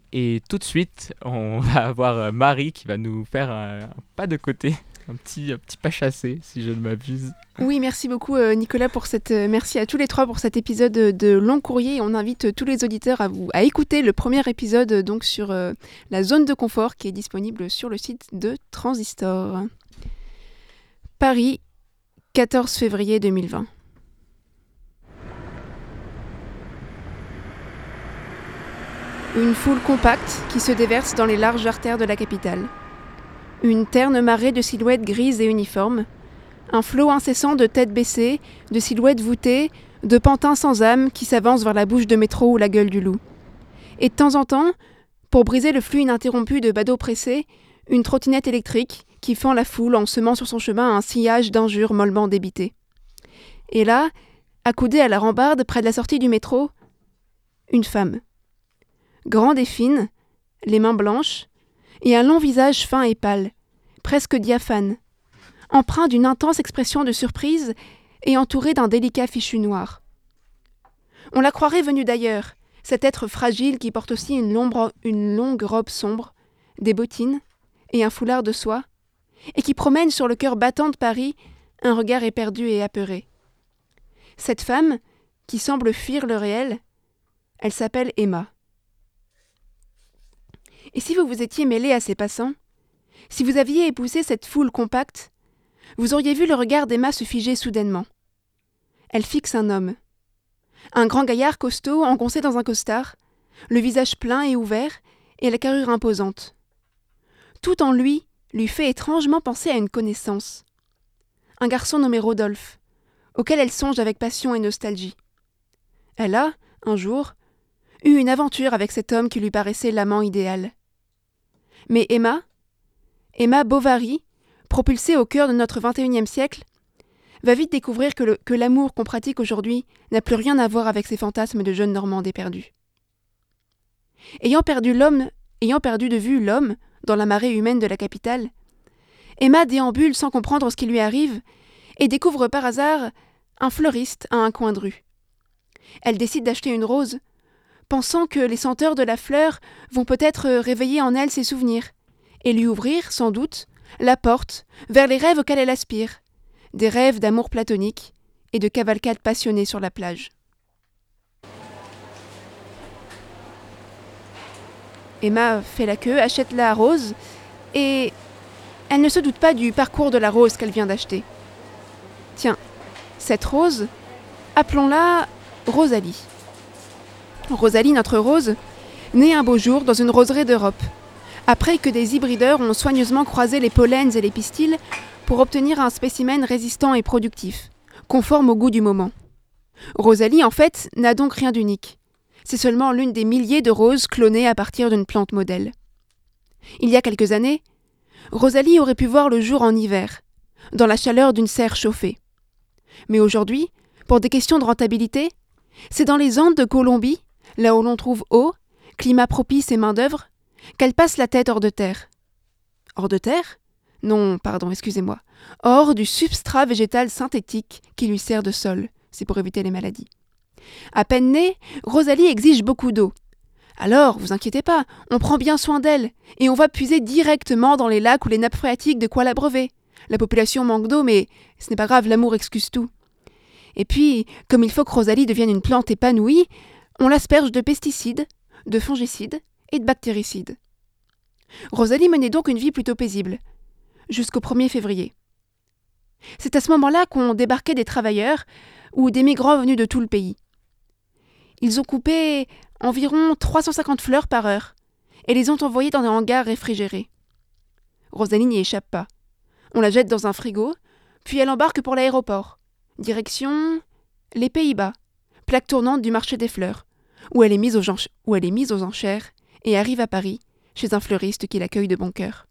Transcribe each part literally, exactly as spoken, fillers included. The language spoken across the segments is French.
Et tout de suite, on va avoir euh, Marie qui va nous faire un, un pas de côté, un petit, un petit pas chassé, si je ne m'abuse. Oui, merci beaucoup euh, Nicolas pour cette euh, merci à tous les trois pour cet épisode de, de Long Courrier. On invite euh, tous les auditeurs à vous à écouter le premier épisode euh, donc sur euh, la zone de confort qui est disponible sur le site de Transistor. Paris, quatorze février deux mille vingt. Une foule compacte qui se déverse dans les larges artères de la capitale. Une terne marée de silhouettes grises et uniformes. Un flot incessant de têtes baissées, de silhouettes voûtées, de pantins sans âme qui s'avancent vers la bouche de métro ou la gueule du loup. Et de temps en temps, pour briser le flux ininterrompu de badauds pressés, une trottinette électrique qui fend la foule en semant sur son chemin un sillage d'injures mollement débitées. Et là, accoudée à la rambarde près de la sortie du métro, une femme. Grande et fine, les mains blanches, et un long visage fin et pâle, presque diaphane, empreint d'une intense expression de surprise et entouré d'un délicat fichu noir. On la croirait venue d'ailleurs, cet être fragile qui porte aussi une, lombre, une longue robe sombre, des bottines et un foulard de soie, et qui promène sur le cœur battant de Paris un regard éperdu et apeuré. Cette femme, qui semble fuir le réel, elle s'appelle Emma. Et si vous vous étiez mêlé à ces passants, si vous aviez épousé cette foule compacte, vous auriez vu le regard d'Emma se figer soudainement. Elle fixe un homme. Un grand gaillard costaud, engoncé dans un costard, le visage plein et ouvert, et la carrure imposante. Tout en lui lui fait étrangement penser à une connaissance. Un garçon nommé Rodolphe, auquel elle songe avec passion et nostalgie. Elle a, un jour, eu une aventure avec cet homme qui lui paraissait l'amant idéal. Mais Emma, Emma Bovary, propulsée au cœur de notre vingt et unième siècle, va vite découvrir que, le, que l'amour qu'on pratique aujourd'hui n'a plus rien à voir avec ses fantasmes de jeune Normande éperdue. Ayant perdu l'homme, ayant perdu de vue l'homme dans la marée humaine de la capitale, Emma déambule sans comprendre ce qui lui arrive et découvre par hasard un fleuriste à un coin de rue. Elle décide d'acheter une rose, pensant que les senteurs de la fleur vont peut-être réveiller en elle ses souvenirs et lui ouvrir, sans doute, la porte vers les rêves auxquels elle aspire, des rêves d'amour platonique et de cavalcade passionnée sur la plage. Emma fait la queue, achète la rose, et elle ne se doute pas du parcours de la rose qu'elle vient d'acheter. Tiens, cette rose, appelons-la Rosalie. Rosalie, notre rose, née un beau jour dans une roseraie d'Europe, après que des hybrideurs ont soigneusement croisé les pollens et les pistils pour obtenir un spécimen résistant et productif, conforme au goût du moment. Rosalie, en fait, n'a donc rien d'unique. C'est seulement l'une des milliers de roses clonées à partir d'une plante modèle. Il y a quelques années, Rosalie aurait pu voir le jour en hiver, dans la chaleur d'une serre chauffée. Mais aujourd'hui, pour des questions de rentabilité, c'est dans les Andes de Colombie, là où l'on trouve eau, climat propice et main-d'œuvre, qu'elle passe la tête hors de terre. Hors de terre ? Non, pardon, excusez-moi. Hors du substrat végétal synthétique qui lui sert de sol. C'est pour éviter les maladies. À peine née, Rosalie exige beaucoup d'eau. Alors, vous inquiétez pas, on prend bien soin d'elle, et on va puiser directement dans les lacs ou les nappes phréatiques de quoi l'abreuver. La population manque d'eau, mais ce n'est pas grave, l'amour excuse tout. Et puis, comme il faut que Rosalie devienne une plante épanouie, on l'asperge de pesticides, de fongicides et de bactéricides. Rosalie menait donc une vie plutôt paisible, jusqu'au premier février. C'est à ce moment-là qu'ont débarqué des travailleurs ou des migrants venus de tout le pays. Ils ont coupé environ trois cent cinquante fleurs par heure et les ont envoyées dans un hangar réfrigéré. Rosalie n'y échappe pas. On la jette dans un frigo, puis elle embarque pour l'aéroport. Direction les Pays-Bas, plaque tournante du marché des fleurs, où elle est mise aux, gen- où elle est mise aux enchères et arrive à Paris, chez un fleuriste qui l'accueille de bon cœur.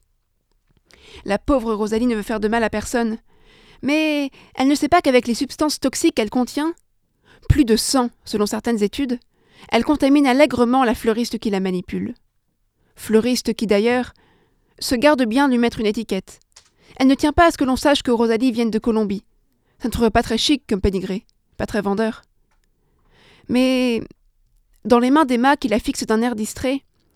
La pauvre Rosalie ne veut faire de mal à personne, mais elle ne sait pas qu'avec les substances toxiques qu'elle contient, plus de cent selon certaines études, elle contamine allègrement la fleuriste qui la manipule. Fleuriste qui d'ailleurs se garde bien de lui mettre une étiquette. Elle ne tient pas à ce que l'on sache que Rosalie vienne de Colombie. Ça ne trouve pas très chic comme pédigré, pas très vendeur. Mais dans les mains d'Emma qui la fixe d'un air distrait,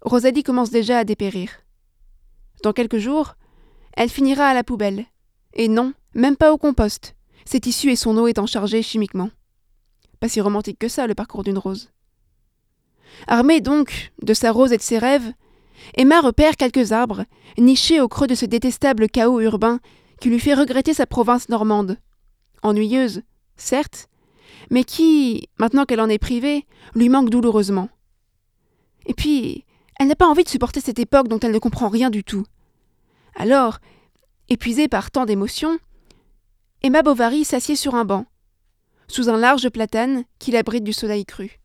Rosalie commence déjà à dépérir. Dans quelques jours, elle finira à la poubelle. Et non, même pas au compost, ses tissus et son eau étant chargés chimiquement. Pas si romantique que ça, le parcours d'une rose. Armée donc de sa rose et de ses rêves, Emma repère quelques arbres, nichés au creux de ce détestable chaos urbain qui lui fait regretter sa province normande. Ennuyeuse, certes, mais qui, maintenant qu'elle en est privée, lui manque douloureusement. Et puis, elle n'a pas envie de supporter cette époque dont elle ne comprend rien du tout. Alors, épuisée par tant d'émotions, Emma Bovary s'assied sur un banc, sous un large platane qui l'abrite du soleil cru.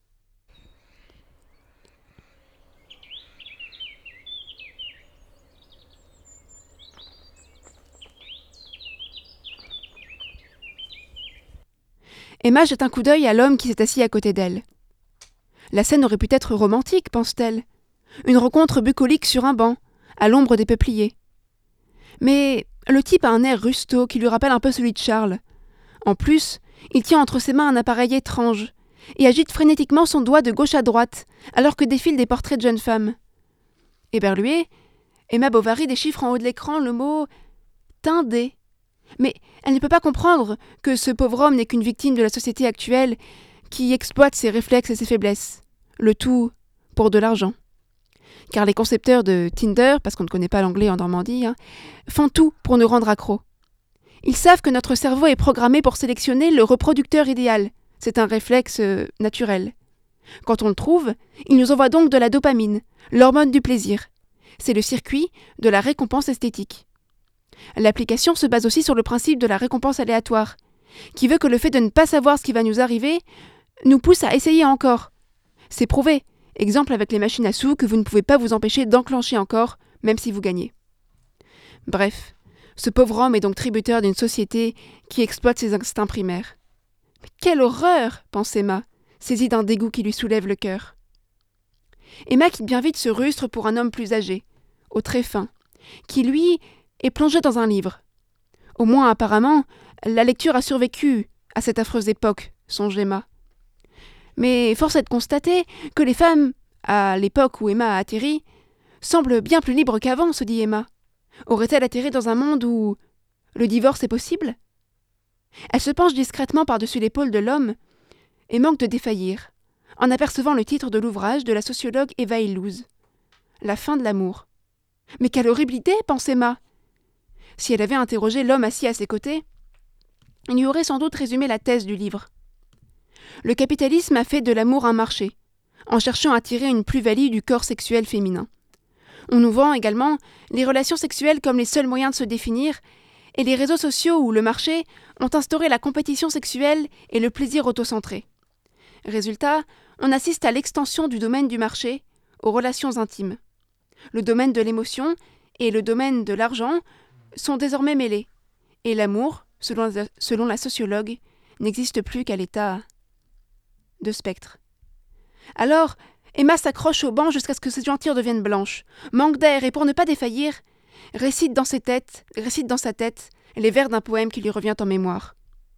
Emma jette un coup d'œil à l'homme qui s'est assis à côté d'elle. La scène aurait pu être romantique, pense-t-elle. Une rencontre bucolique sur un banc, à l'ombre des peupliers. Mais le type a un air rustaud qui lui rappelle un peu celui de Charles. En plus, il tient entre ses mains un appareil étrange et agite frénétiquement son doigt de gauche à droite alors que défilent des portraits de jeunes femmes. Éberluée, Emma Bovary déchiffre en haut de l'écran le mot « tindé ». Mais elle ne peut pas comprendre que ce pauvre homme n'est qu'une victime de la société actuelle qui exploite ses réflexes et ses faiblesses. Le tout pour de l'argent. Car les concepteurs de Tinder, parce qu'on ne connaît pas l'anglais en Normandie, hein, font tout pour nous rendre accros. Ils savent que notre cerveau est programmé pour sélectionner le reproducteur idéal. C'est un réflexe euh, naturel. Quand on le trouve, il nous envoie donc de la dopamine, l'hormone du plaisir. C'est le circuit de la récompense esthétique. L'application se base aussi sur le principe de la récompense aléatoire, qui veut que le fait de ne pas savoir ce qui va nous arriver nous pousse à essayer encore. C'est prouvé. Exemple avec les machines à sous que vous ne pouvez pas vous empêcher d'enclencher encore, même si vous gagnez. Bref, ce pauvre homme est donc tributaire d'une société qui exploite ses instincts primaires. Mais quelle horreur, pense Emma, saisie d'un dégoût qui lui soulève le cœur. Emma quitte bien vite ce rustre pour un homme plus âgé, au trait fin, qui lui est plongé dans un livre. Au moins apparemment, la lecture a survécu à cette affreuse époque, songe Emma. Mais force est de constater que les femmes, à l'époque où Emma a atterri, semblent bien plus libres qu'avant, se dit Emma. Aurait-elle atterri dans un monde où le divorce est possible ? Elle se penche discrètement par-dessus l'épaule de l'homme et manque de défaillir, en apercevant le titre de l'ouvrage de la sociologue Eva Illouz. La fin de l'amour. Mais quelle horrible idée, pense Emma. Si elle avait interrogé l'homme assis à ses côtés, il lui aurait sans doute résumé la thèse du livre. Le capitalisme a fait de l'amour un marché, en cherchant à tirer une plus-value du corps sexuel féminin. On nous vend également les relations sexuelles comme les seuls moyens de se définir, et les réseaux sociaux ou le marché ont instauré la compétition sexuelle et le plaisir autocentré. Résultat, on assiste à l'extension du domaine du marché aux relations intimes. Le domaine de l'émotion et le domaine de l'argent sont désormais mêlés, et l'amour, selon la, selon la sociologue, n'existe plus qu'à l'état de spectre. Alors, Emma s'accroche au banc jusqu'à ce que ses jointures deviennent blanches, manque d'air et pour ne pas défaillir, récite dans, ses têtes, récite dans sa tête les vers d'un poème qui lui revient en mémoire.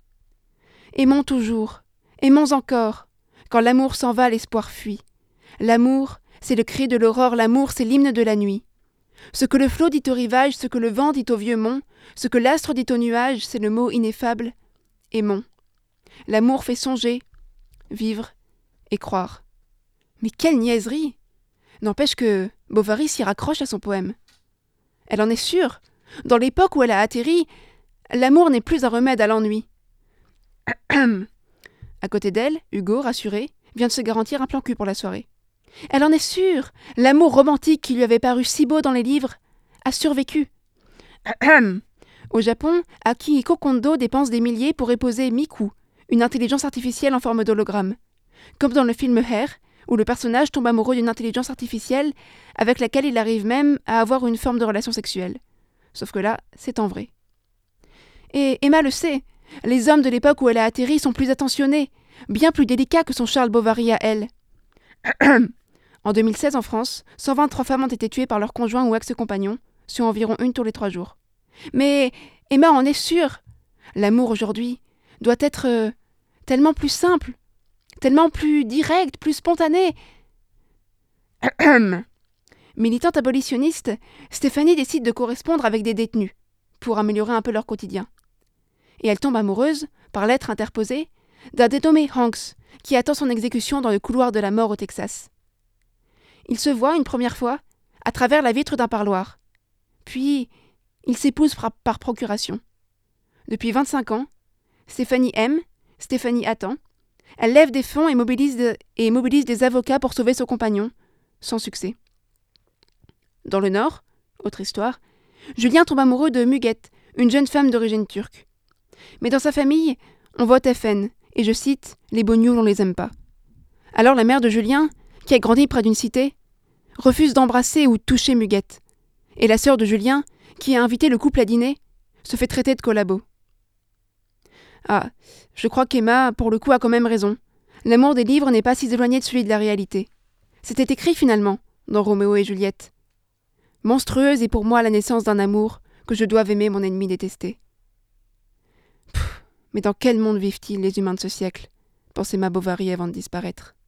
Aimons toujours, aimons encore, quand l'amour s'en va, l'espoir fuit. L'amour, c'est le cri de l'aurore, l'amour, c'est l'hymne de la nuit. Ce que le flot dit au rivage, ce que le vent dit au vieux mont, ce que l'astre dit au nuage, c'est le mot ineffable, aimons. L'amour fait songer, vivre et croire. Mais quelle niaiserie! N'empêche que Bovary s'y raccroche à son poème. Elle en est sûre. Dans l'époque où elle a atterri, l'amour n'est plus un remède à l'ennui. À côté d'elle, Hugo, rassuré, vient de se garantir un plan cul pour la soirée. Elle en est sûre. L'amour romantique qui lui avait paru si beau dans les livres a survécu. Au Japon, Akihiko Kondo dépense des milliers pour épouser Miku, une intelligence artificielle en forme d'hologramme. Comme dans le film Hair, où le personnage tombe amoureux d'une intelligence artificielle avec laquelle il arrive même à avoir une forme de relation sexuelle. Sauf que là, c'est en vrai. Et Emma le sait, les hommes de l'époque où elle a atterri sont plus attentionnés, bien plus délicats que son Charles Bovary à elle. En deux mille seize, en France, cent vingt-trois femmes ont été tuées par leur conjoint ou ex-compagnon, sur environ une tous les trois jours. Mais Emma en est sûre. L'amour aujourd'hui doit être euh, tellement plus simple, tellement plus direct, plus spontané. Militante abolitionniste, Stéphanie décide de correspondre avec des détenus, pour améliorer un peu leur quotidien. Et elle tombe amoureuse, par lettre interposée, d'un dénommé Hanks, qui attend son exécution dans le couloir de la mort au Texas. Ils se voient une première fois, à travers la vitre d'un parloir. Puis, ils s'épousent par, par procuration. Depuis vingt-cinq ans, Stéphanie aime, Stéphanie attend. Elle lève des fonds et mobilise, de, et mobilise des avocats pour sauver son compagnon, sans succès. Dans le Nord, autre histoire, Julien tombe amoureux de Muguette, une jeune femme d'origine turque. Mais dans sa famille, on vote F N, et je cite, « les bonioules, on les aime pas ». Alors la mère de Julien, qui a grandi près d'une cité, refuse d'embrasser ou de toucher Muguette. Et la sœur de Julien, qui a invité le couple à dîner, se fait traiter de collabo. Ah, je crois qu'Emma, pour le coup, a quand même raison. L'amour des livres n'est pas si éloigné de celui de la réalité. C'était écrit finalement, dans Roméo et Juliette. Monstrueuse est pour moi la naissance d'un amour que je dois aimer mon ennemi détesté. Pff, mais dans quel monde vivent-ils les humains de ce siècle ? Pensait ma Bovary avant de disparaître.